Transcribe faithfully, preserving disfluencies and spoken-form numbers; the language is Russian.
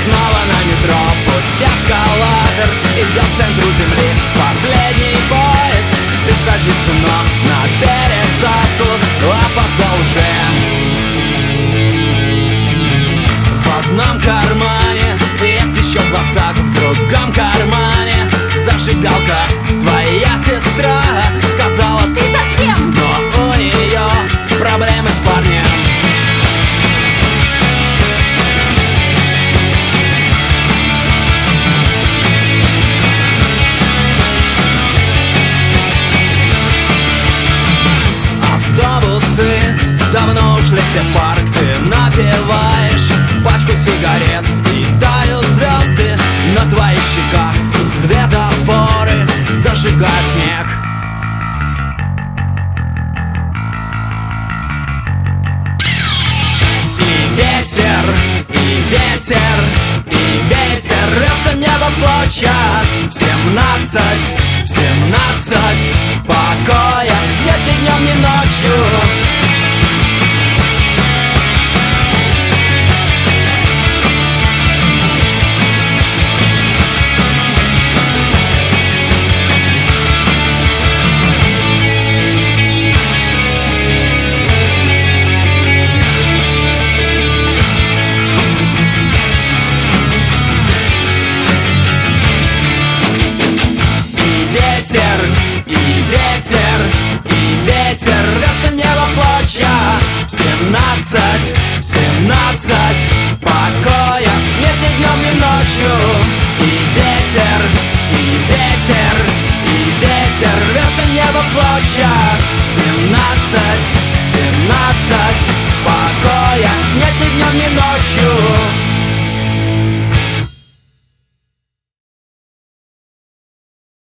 снова на метро, пусть эскалатор идет к центру земли. Последний поезд, ты садишься, но на пересадку опоздал уже. В одном кармане есть еще двадцатка, в другом кармане зажигалка. Твоя сестра сказала: ты совсем, но у нее проблемы с парнем. Автобусы давно ушли все в парк. Ты напиваешь пачку сигарет, и тают звезды на твоих щеках, и светофоры зажигают снег. И ветер, и ветер, и ветер рвется небо в клочья. В семнадцать, в семнадцать покоя нет ни днем, ни ночью. И ветер, и ветер рвется небо в клочья. В семнадцать, в семнадцать покоя нет ни днем, ни ночью. И ветер, и ветер, и ветер рвется небо в клочья. В семнадцать, в семнадцать покоя нет ни днем, ни ночью.